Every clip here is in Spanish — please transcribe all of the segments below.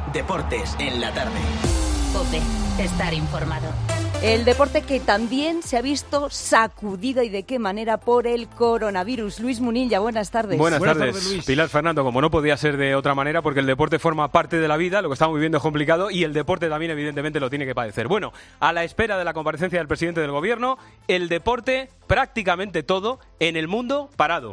Deportes en la tarde. COPE, estar informado. El deporte que también se ha visto sacudido, y de qué manera, por el coronavirus. Luis Munilla, buenas tardes. Buenas tardes, Luis. Pilar, Fernando, como no podía ser de otra manera, porque el deporte forma parte de la vida, lo que estamos viviendo es complicado y el deporte también evidentemente lo tiene que padecer. Bueno, a la espera de la comparecencia del presidente del gobierno, el deporte, prácticamente todo, en el mundo parado.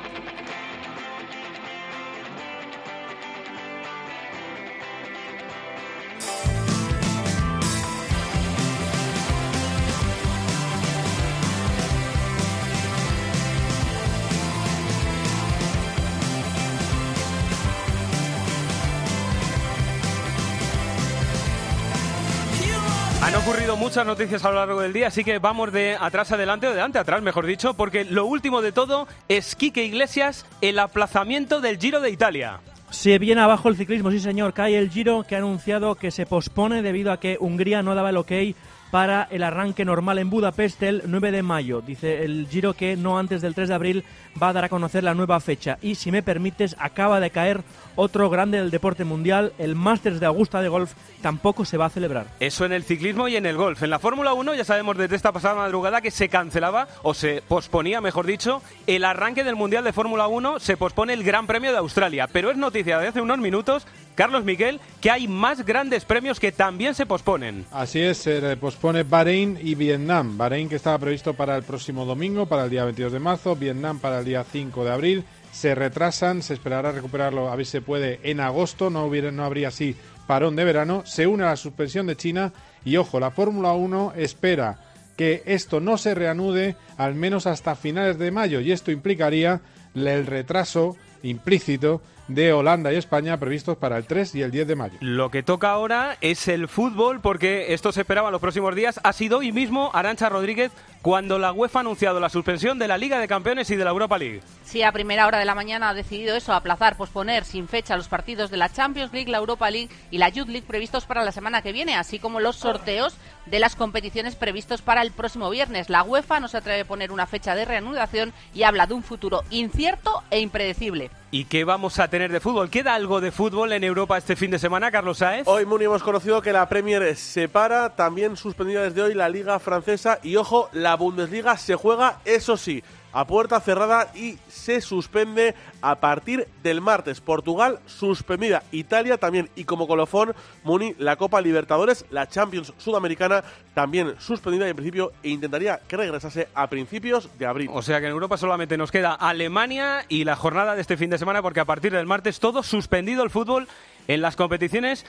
Han ocurrido muchas noticias a lo largo del día, así que vamos de atrás adelante, o de adelante atrás, mejor dicho, porque lo último de todo es Quique Iglesias, el aplazamiento del Giro de Italia. Se viene abajo el ciclismo, sí señor. Cae el Giro, que ha anunciado que se pospone debido a que Hungría no daba el ok para el arranque normal en Budapest el 9 de mayo. Dice el Giro que no antes del 3 de abril va a dar a conocer la nueva fecha. Y si me permites, acaba de caer otro grande del deporte mundial, el Masters de Augusta de golf, tampoco se va a celebrar. Eso en el ciclismo y en el golf. En la Fórmula 1 ya sabemos desde esta pasada madrugada que se cancelaba, o se posponía, mejor dicho, el arranque del Mundial de Fórmula 1, se pospone el Gran Premio de Australia. Pero es noticia de hace unos minutos, Carlos Miquel, que hay más grandes premios que también se posponen. Así es, se pospone Bahrein y Vietnam. Bahrein, que estaba previsto para el próximo domingo, para el día 22 de marzo, Vietnam para el día 5 de abril. Se retrasan, se esperará recuperarlo, a ver si se puede, en agosto, no habría así parón de verano. Se une a la suspensión de China y, ojo, la Fórmula 1 espera que esto no se reanude al menos hasta finales de mayo, y esto implicaría el retraso implícito de Holanda y España previstos para el 3 y el 10 de mayo. Lo que toca ahora es el fútbol, porque esto se esperaba en los próximos días. Ha sido hoy mismo, Arantxa Rodríguez, cuando la UEFA ha anunciado la suspensión de la Liga de Campeones y de la Europa League. Sí, a primera hora de la mañana ha decidido eso, aplazar, posponer sin fecha los partidos de la Champions League, la Europa League y la Youth League previstos para la semana que viene, así como los sorteos de las competiciones previstos para el próximo viernes. La UEFA no se atreve a poner una fecha de reanudación y habla de un futuro incierto e impredecible. ¿Y qué vamos a tener de fútbol? ¿Queda algo de fútbol en Europa este fin de semana, Carlos Sáez? Hoy, Muni, hemos conocido que la Premier se para, también suspendida desde hoy la Liga Francesa y, ojo, la Bundesliga se juega, eso sí, a puerta cerrada y se suspende a partir del martes. Portugal suspendida, Italia también, y como colofón, Muni, la Copa Libertadores, la Champions Sudamericana también suspendida y en principio intentaría que regresase a principios de abril. O sea que en Europa solamente nos queda Alemania y la jornada de este fin de semana, porque a partir del martes todo suspendido el fútbol en las competiciones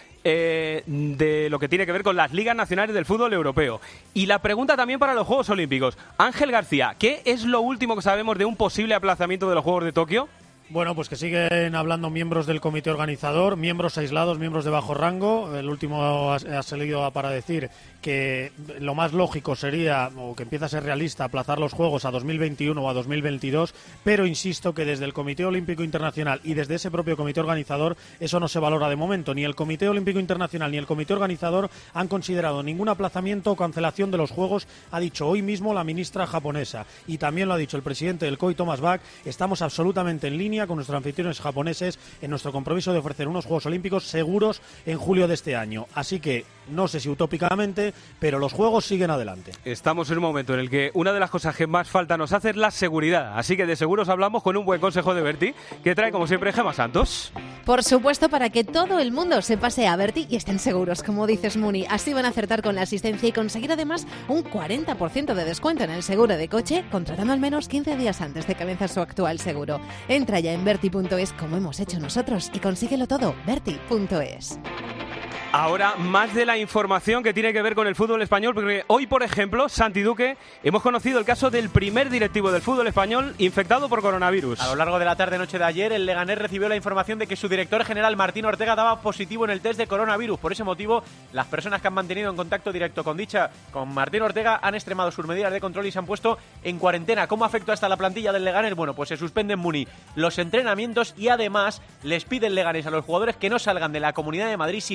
de lo que tiene que ver con las ligas nacionales del fútbol europeo. Y la pregunta también para los Juegos Olímpicos. Ángel García, ¿qué es lo último que sabemos de un posible aplazamiento de los Juegos de Tokio? Bueno, pues que siguen hablando miembros del comité organizador, miembros aislados, miembros de bajo rango. El último ha salido para decir que lo más lógico sería, o que empieza a ser realista, aplazar los Juegos a 2021 o a 2022, pero insisto que desde el Comité Olímpico Internacional y desde ese propio comité organizador eso no se valora de momento. Ni el Comité Olímpico Internacional ni el comité organizador han considerado ningún aplazamiento o cancelación de los Juegos, ha dicho hoy mismo la ministra japonesa. Y también lo ha dicho el presidente del COI, Thomas Bach. Estamos absolutamente en línea con nuestros anfitriones japoneses en nuestro compromiso de ofrecer unos Juegos Olímpicos seguros en julio de este año. Así que, no sé si utópicamente, pero los Juegos siguen adelante. Estamos en un momento en el que una de las cosas que más falta nos hace es la seguridad. Así que de seguros hablamos con un buen consejo de Berti, que trae como siempre Gemma Santos. Por supuesto, para que todo el mundo se pase a Berti y estén seguros, como dices, Muni. Así van a acertar con la asistencia y conseguir además un 40% de descuento en el seguro de coche, contratando al menos 15 días antes de que venza su actual seguro. Entra ya en Berti.es, como hemos hecho nosotros, y consíguelo todo. Berti.es. Ahora, más de la información que tiene que ver con el fútbol español, porque hoy, por ejemplo, Santi Duque, hemos conocido el caso del primer directivo del fútbol español infectado por coronavirus. A lo largo de la tarde-noche de ayer, el Leganés recibió la información de que su director general, Martín Ortega, daba positivo en el test de coronavirus. Por ese motivo, las personas que han mantenido en contacto directo con Martín Ortega han extremado sus medidas de control y se han puesto en cuarentena. ¿Cómo afectó hasta la plantilla del Leganés? Bueno, pues se suspenden, Muni, los entrenamientos y además les pide el Leganés a los jugadores que no salgan de la Comunidad de Madrid si lo hacen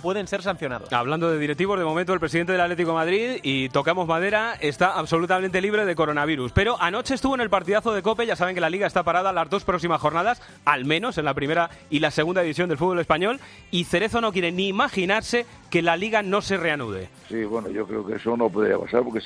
pueden ser sancionados. Hablando de directivos, de momento el presidente del Atlético de Madrid, y tocamos madera, está absolutamente libre de coronavirus. Pero anoche estuvo en el partidazo de COPE, ya saben que la Liga está parada las 2 próximas jornadas, al menos en la primera y la segunda división del fútbol español, y Cerezo no quiere ni imaginarse que la Liga no se reanude. Sí, bueno, yo creo que eso no podría pasar, porque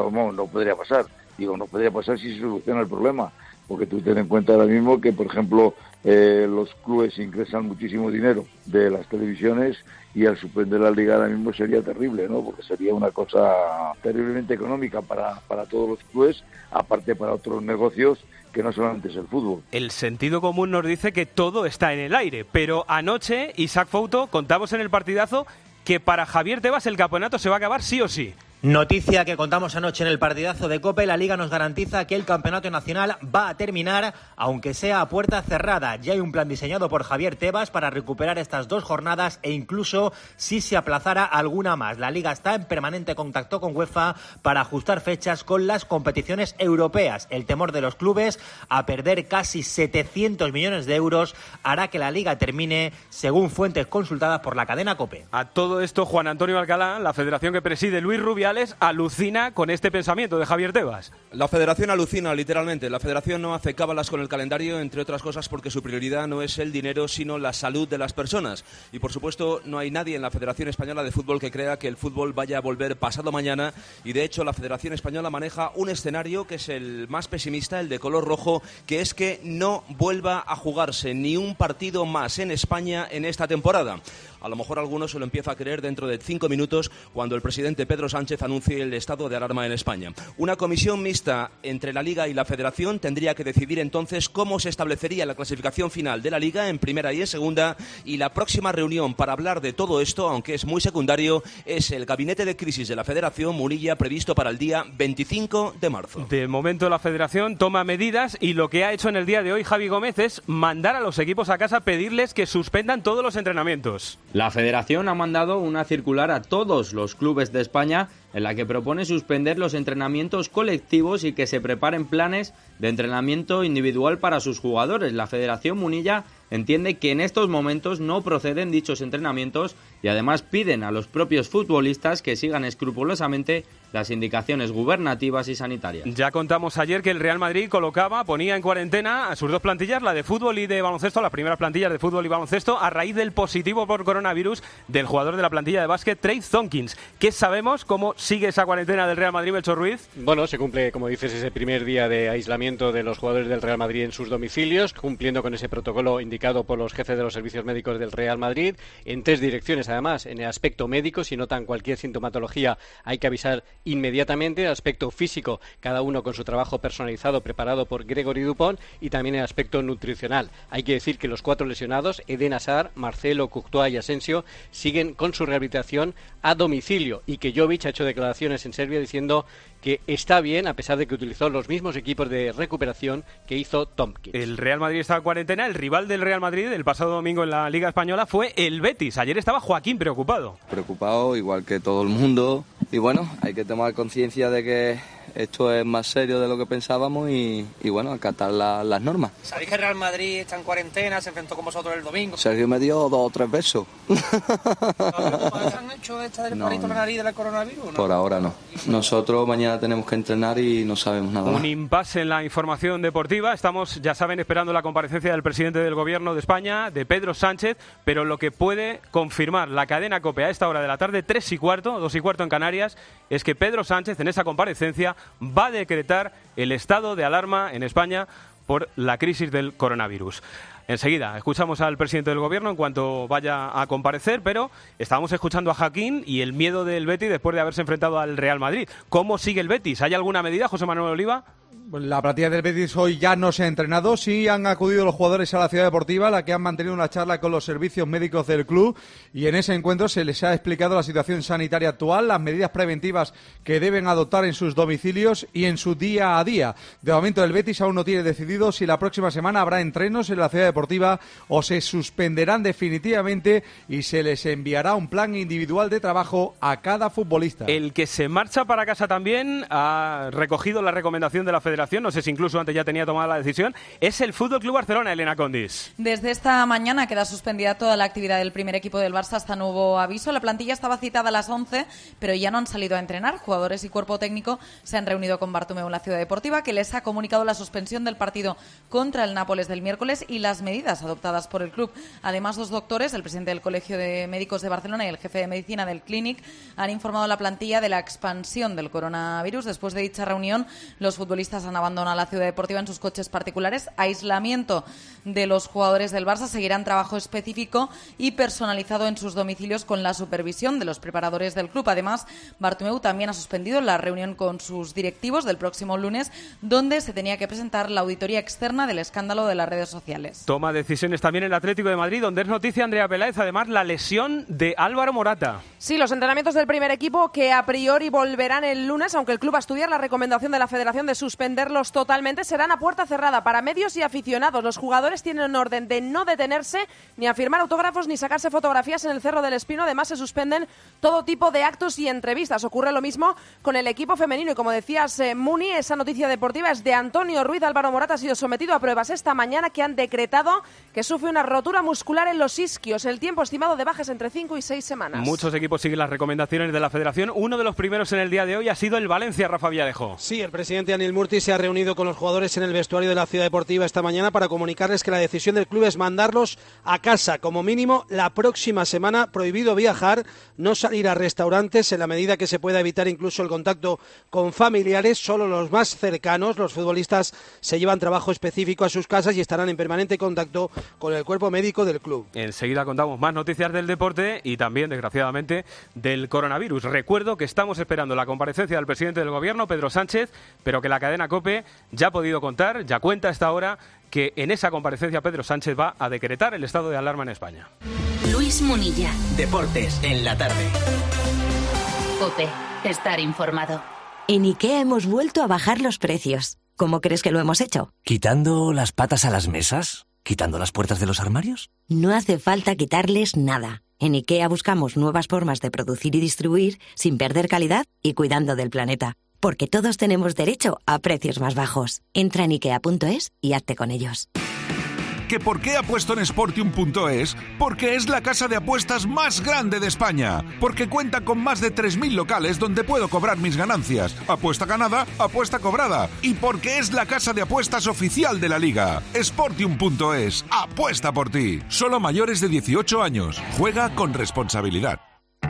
no podría pasar. No podría pasar si se soluciona el problema, porque tú ten en cuenta ahora mismo que, por ejemplo, los clubes ingresan muchísimo dinero de las televisiones, y al suspender la Liga ahora mismo sería terrible, ¿no? Porque sería una cosa terriblemente económica para todos los clubes, aparte para otros negocios que no solamente es el fútbol. El sentido común nos dice que todo está en el aire, pero anoche, Isaac Fouto, contamos en el partidazo que para Javier Tebas el campeonato se va a acabar sí o sí. Noticia que contamos anoche en el partidazo de COPE. La Liga nos garantiza que el campeonato nacional va a terminar, aunque sea a puerta cerrada. Ya hay un plan diseñado por Javier Tebas para recuperar estas 2 jornadas e incluso si se aplazara alguna más. La Liga está en permanente contacto con UEFA para ajustar fechas con las competiciones europeas. El temor de los clubes a perder casi 700 millones de euros hará que la Liga termine, según fuentes consultadas por la cadena COPE. A todo esto, Juan Antonio Alcalá, la federación que preside Luis Rubiales, alucina con este pensamiento de Javier Tebas. La federación alucina, literalmente. La federación no hace cábalas con el calendario, entre otras cosas porque su prioridad no es el dinero, sino la salud de las personas. Y por supuesto, no hay nadie en la Federación Española de Fútbol que crea que el fútbol vaya a volver pasado mañana. Y de hecho, la Federación Española maneja un escenario que es el más pesimista, el de color rojo, que es que no vuelva a jugarse ni un partido más en España en esta temporada. A lo mejor alguno se lo empieza a creer dentro de 5 minutos cuando el presidente Pedro Sánchez anuncie el estado de alarma en España. Una comisión mixta entre la Liga y la Federación tendría que decidir entonces cómo se establecería la clasificación final de la Liga en primera y en segunda, y la próxima reunión para hablar de todo esto, aunque es muy secundario, es el gabinete de crisis de la Federación, Munilla, previsto para el día 25 de marzo. De momento la Federación toma medidas, y lo que ha hecho en el día de hoy Javi Gómez es mandar a los equipos a casa, pedirles que suspendan todos los entrenamientos. La Federación ha mandado una circular a todos los clubes de España en la que propone suspender los entrenamientos colectivos y que se preparen planes de entrenamiento individual para sus jugadores. La Federación Munilla entiende que en estos momentos no proceden dichos entrenamientos y además piden a los propios futbolistas que sigan escrupulosamente las indicaciones gubernativas y sanitarias. Ya contamos ayer que el Real Madrid ponía en cuarentena a sus 2 plantillas, la de fútbol y de baloncesto, las primeras plantillas de fútbol y baloncesto, a raíz del positivo por coronavirus del jugador de la plantilla de básquet, Trey Zonkins. ¿Qué sabemos? ¿Cómo sigue esa cuarentena del Real Madrid, Melchor Ruiz? Bueno, se cumple, como dices, ese primer día de aislamiento de los jugadores del Real Madrid en sus domicilios, cumpliendo con ese protocolo indicado por los jefes de los servicios médicos del Real Madrid, en 3 direcciones además. En el aspecto médico, si notan cualquier sintomatología hay que avisar inmediatamente. El aspecto físico, cada uno con su trabajo personalizado preparado por Gregory Dupont, y también el aspecto nutricional. Hay que decir que los 4 lesionados, Eden Hazard, Marcelo, Courtois y Asensio, siguen con su rehabilitación a domicilio, y que Jovic ha hecho declaraciones en Serbia diciendo que está bien a pesar de que utilizó los mismos equipos de recuperación que hizo Tompkins. El Real Madrid está en cuarentena. El rival del Real Madrid el pasado domingo en la Liga Española fue el Betis. Ayer estaba Joaquín preocupado. Preocupado, igual que todo el mundo. Y bueno, hay que tomar conciencia de que esto es más serio de lo que pensábamos y bueno, acatar las normas. ¿Sabéis que el Real Madrid está en cuarentena? Se enfrentó con vosotros el domingo. Sergio me dio 2 o 3 besos. ¿Han hecho esta del palito en la nariz del coronavirus? ¿No? Por ahora no. Nosotros mañana tenemos que entrenar y no sabemos nada más. Un impasse en la información deportiva. Estamos, ya saben, esperando la comparecencia del presidente del Gobierno de España, de Pedro Sánchez, pero lo que puede confirmar la cadena COPE a esta hora de la tarde, 3:15, 2:15 en Canarias, es que Pedro Sánchez en esa comparecencia va a decretar el estado de alarma en España por la crisis del coronavirus. Enseguida escuchamos al presidente del Gobierno en cuanto vaya a comparecer, pero estábamos escuchando a Joaquín y el miedo del Betis después de haberse enfrentado al Real Madrid. ¿Cómo sigue el Betis? ¿Hay alguna medida, José Manuel Oliva? La plantilla del Betis hoy ya no se ha entrenado, sí han acudido los jugadores a la ciudad deportiva, la que han mantenido una charla con los servicios médicos del club, y en ese encuentro se les ha explicado la situación sanitaria actual, las medidas preventivas que deben adoptar en sus domicilios y en su día a día. De momento el Betis aún no tiene decidido si la próxima semana habrá entrenos en la ciudad deportiva o se suspenderán definitivamente y se les enviará un plan individual de trabajo a cada futbolista. El que se marcha para casa también ha recogido la recomendación de la Federación Federación, no sé si incluso antes ya tenía tomada la decisión, es el Fútbol Club Barcelona, Elena Condis. Desde esta mañana queda suspendida toda la actividad del primer equipo del Barça hasta nuevo aviso. La plantilla estaba citada a las 11, pero ya no han salido a entrenar. Jugadores y cuerpo técnico se han reunido con Bartomeu en la Ciudad Deportiva, que les ha comunicado la suspensión del partido contra el Nápoles del miércoles y las medidas adoptadas por el club. Además, 2 doctores, el presidente del Colegio de Médicos de Barcelona y el jefe de medicina del Clínic, han informado a la plantilla de la expansión del coronavirus. Después de dicha reunión, los futbolistas han abandonado la Ciudad Deportiva en sus coches particulares. Aislamiento de los jugadores del Barça, seguirán trabajo específico y personalizado en sus domicilios con la supervisión de los preparadores del club. Además, Bartomeu también ha suspendido la reunión con sus directivos del próximo lunes, donde se tenía que presentar la auditoría externa del escándalo de las redes sociales. Toma decisiones también el Atlético de Madrid, donde es noticia Andrea Peláez, además la lesión de Álvaro Morata. Sí, los entrenamientos del primer equipo que a priori volverán el lunes, aunque el club va a estudiar la recomendación de la Federación de suspenderlos totalmente, serán a puerta cerrada para medios y aficionados. Los jugadores tienen orden de no detenerse ni a firmar autógrafos ni sacarse fotografías en el Cerro del Espino. Además, se suspenden todo tipo de actos y entrevistas. Ocurre lo mismo con el equipo femenino y, como decías, Muni, esa noticia deportiva es de Antonio Ruiz. Álvaro Morata ha sido sometido a pruebas esta mañana que han decretado que sufre una rotura muscular en los isquios. El tiempo estimado de bajas entre 5 y 6 semanas. Muchos equipos siguen las recomendaciones de la Federación. Uno de los primeros en el día de hoy ha sido el Valencia, Rafa Villarejo. Sí, el presidente Anil Murti se ha reunido con los jugadores en el vestuario de la Ciudad Deportiva esta mañana para comunicarles que la decisión del club es mandarlos a casa, como mínimo la próxima semana. Prohibido viajar, no salir a restaurantes en la medida que se pueda evitar incluso el contacto con familiares, solo los más cercanos. Los futbolistas se llevan trabajo específico a sus casas y estarán en permanente contacto con el cuerpo médico del club. Enseguida contamos más noticias del deporte y también, desgraciadamente, del coronavirus. Recuerdo que estamos esperando la comparecencia del presidente del Gobierno, Pedro Sánchez, pero que la cadena COPE ya ha podido contar, ya cuenta a esta hora, que en esa comparecencia Pedro Sánchez va a decretar el estado de alarma en España. Luis Munilla. Deportes en la tarde. COPE. Estar informado. En IKEA hemos vuelto a bajar los precios. ¿Cómo crees que lo hemos hecho? ¿Quitando las patas a las mesas? ¿Quitando las puertas de los armarios? No hace falta quitarles nada. En IKEA buscamos nuevas formas de producir y distribuir sin perder calidad y cuidando del planeta. Porque todos tenemos derecho a precios más bajos. Entra en ikea.es y hazte con ellos. ¿Que por qué apuesto en Sportium.es? Porque es la casa de apuestas más grande de España. Porque cuenta con más de 3.000 locales donde puedo cobrar mis ganancias. Apuesta ganada, apuesta cobrada. Y porque es la casa de apuestas oficial de la Liga. Sportium.es. Apuesta por ti. Solo mayores de 18 años. Juega con responsabilidad.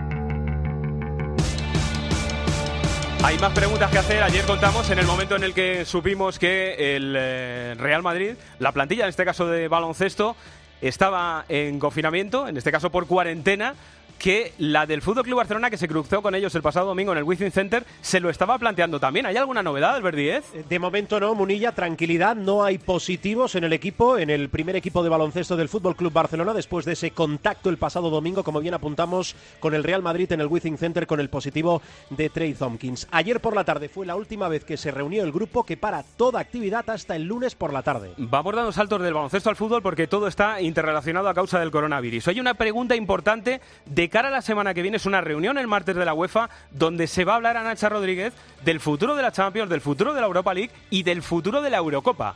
Hay más preguntas que hacer. Ayer contamos en el momento en el que supimos que el Real Madrid, la plantilla en este caso de baloncesto, estaba en confinamiento, en este caso por cuarentena, que la del Fútbol Club Barcelona, que se cruzó con ellos el pasado domingo en el Wizzing Center, se lo estaba planteando también. ¿Hay alguna novedad, Albert Díez? De momento no, Munilla, tranquilidad, no hay positivos en el equipo, en el primer equipo de baloncesto del Fútbol Club Barcelona, después de ese contacto el pasado domingo, como bien apuntamos, con el Real Madrid en el Wizzing Center con el positivo de Trey Thompkins. Ayer por la tarde fue la última vez que se reunió el grupo, que para toda actividad hasta el lunes por la tarde. Vamos dando saltos del baloncesto al fútbol porque todo está interrelacionado a causa del coronavirus. Hay una pregunta importante de cara a la semana que viene. Es una reunión el martes de la UEFA donde se va a hablar a Nacha Rodríguez del futuro de la Champions, del futuro de la Europa League y del futuro de la Eurocopa.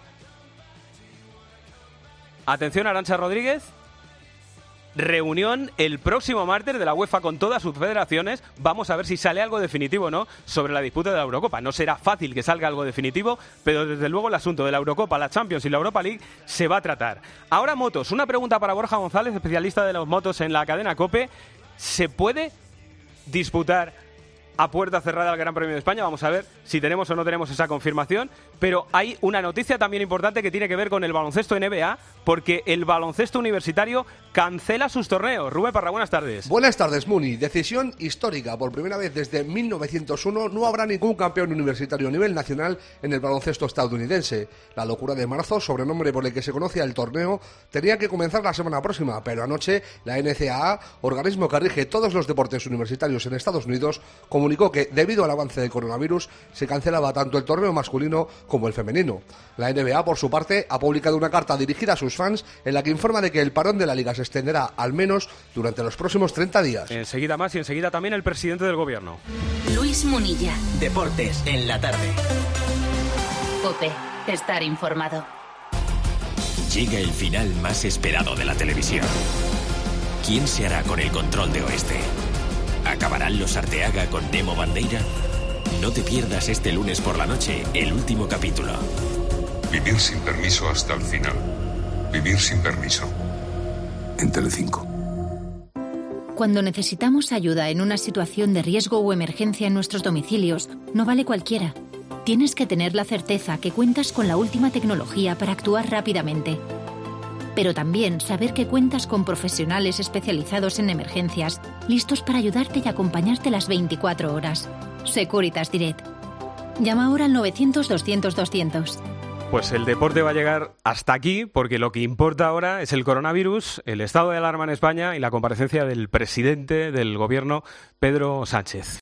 Atención, Arantxa Rodríguez. Reunión el próximo martes de la UEFA con todas sus federaciones. Vamos a ver si sale algo definitivo o no sobre la disputa de la Eurocopa. No será fácil que salga algo definitivo, pero desde luego el asunto de la Eurocopa, la Champions y la Europa League se va a tratar. Ahora motos. Una pregunta para Borja González, especialista de los motos en la cadena COPE. ¿Se puede disputar a puerta cerrada el Gran Premio de España? Vamos a ver si tenemos o no tenemos esa confirmación. Pero hay una noticia también importante que tiene que ver con el baloncesto NBA, porque el baloncesto universitario cancela sus torneos. Rubén Parra, buenas tardes. Buenas tardes, Muni. Decisión histórica. Por primera vez desde 1901 no habrá ningún campeón universitario a nivel nacional en el baloncesto estadounidense. La locura de marzo, sobrenombre por el que se conoce al torneo, tenía que comenzar la semana próxima, pero anoche la NCAA, organismo que rige todos los deportes universitarios en Estados Unidos, comunicó que debido al avance del coronavirus se cancelaba tanto el torneo masculino como el femenino. La NBA, por su parte, ha publicado una carta dirigida a sus fans en la que informa de que el parón de la liga se extenderá al menos durante los próximos 30 días. Enseguida más y enseguida también el presidente del gobierno. Luis Munilla. Deportes en la tarde. COPE. Estar informado. Llega el final más esperado de la televisión. ¿Quién se hará con el control de Oeste? ¿Acabarán los Arteaga con Nemo Bandeira? No te pierdas este lunes por la noche el último capítulo. Vivir sin permiso hasta el final. Vivir sin permiso. En Telecinco. Cuando necesitamos ayuda en una situación de riesgo o emergencia en nuestros domicilios, no vale cualquiera. Tienes que tener la certeza que cuentas con la última tecnología para actuar rápidamente. Pero también saber que cuentas con profesionales especializados en emergencias, listos para ayudarte y acompañarte las 24 horas. Securitas Direct. Llama ahora al 900-200-200. Pues el deporte va a llegar hasta aquí, porque lo que importa ahora es el coronavirus, el estado de alarma en España y la comparecencia del presidente del gobierno, Pedro Sánchez.